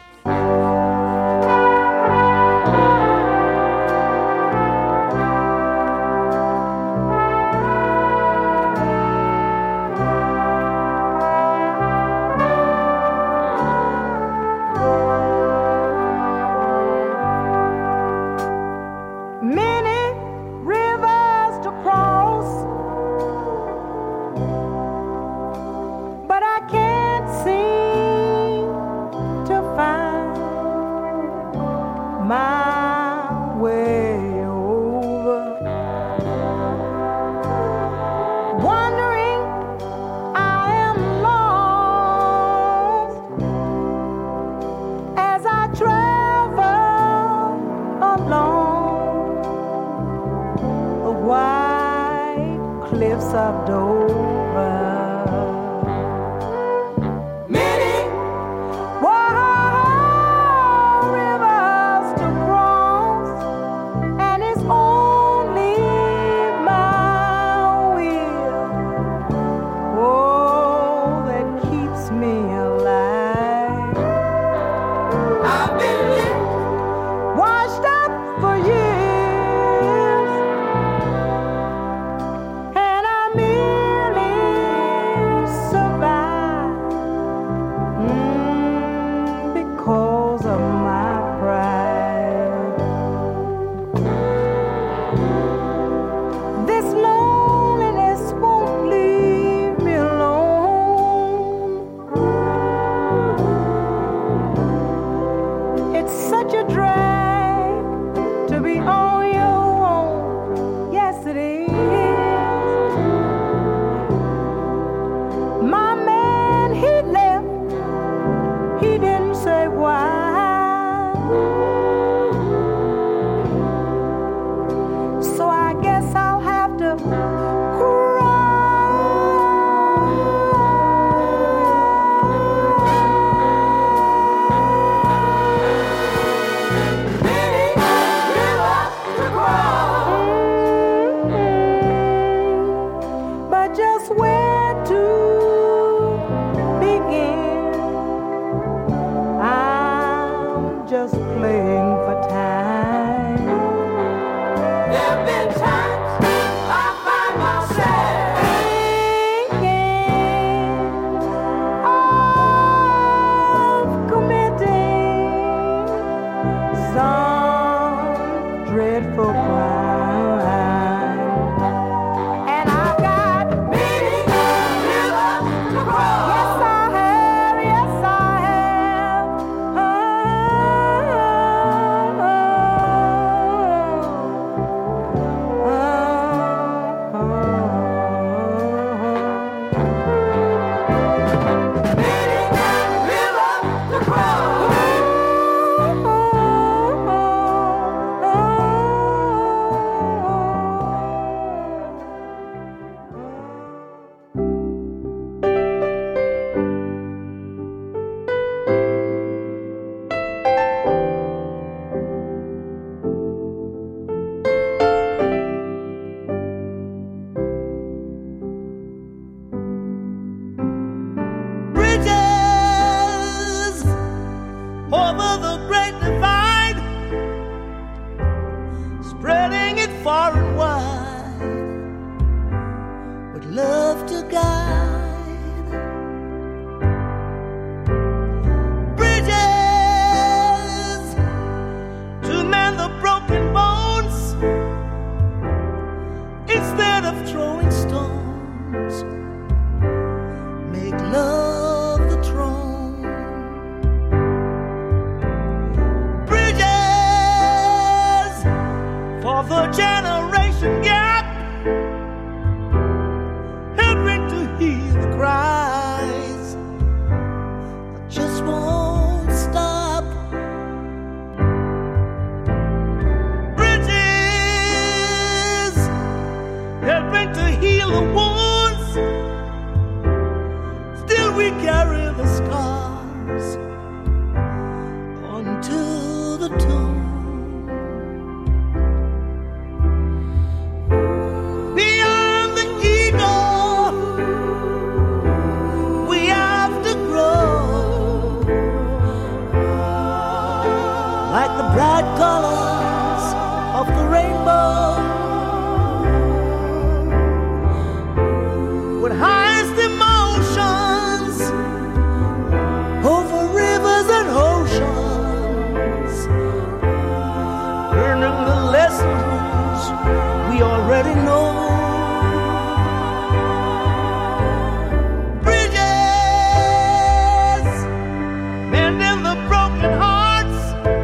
[SPEAKER 10] But I can't seem to find cliffs of Dover. Many rivers to cross, and it's only my will, oh, that keeps me alive. I've been washed up for years, and I merely survive because of my pride. This loneliness won't leave me alone. It's such a drag to be on your own. Yes, it is. My man, he left. He didn't say why. So I guess I'll have to but just where to begin? I'm just playing for time. There've been times I find myself thinking of committing some dreadful crime. And I've got many rivers to cross. Yes, I have. Yes, I have. Many rivers to
[SPEAKER 5] Bridges over the great divide, spreading it far and wide, with love to guide. Bridges to mend the broken bones, instead of throwing stones, make love the throne. Bridges for the generation gap, helping to heal the cries that just won't stop. Bridges helping to heal the wounds, still we carry the scars onto the tomb. Beyond the ego, we have to grow, like the bright colors of the rainbow, with highest emotions over rivers and oceans, learning the lessons we already know. Bridges mending the broken hearts,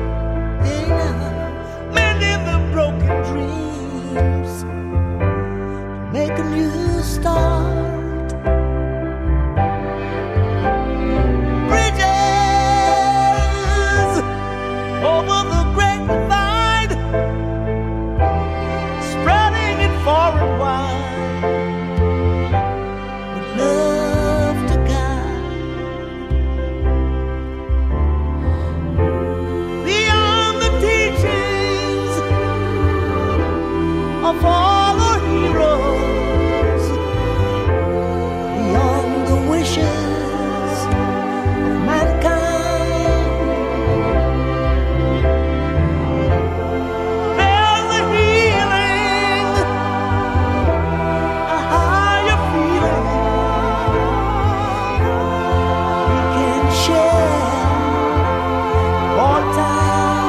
[SPEAKER 5] mending the broken dreams, make a new start. Bridges over the great divide, spreading it far and wide. of all our heroes, beyond the wishes of mankind. There's a healing, a higher feeling we can share all time.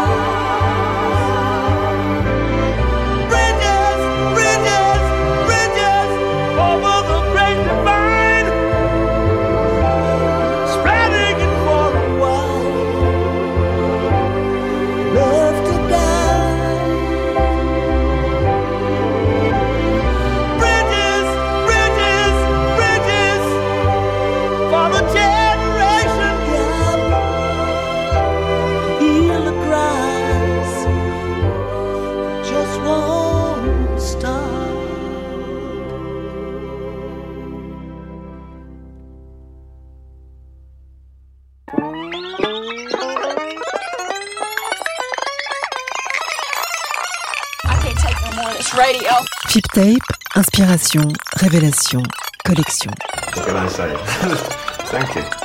[SPEAKER 13] Radio.
[SPEAKER 4] Flip Tape, inspiration, révélation, collection.
[SPEAKER 2] What can I say? Thank you.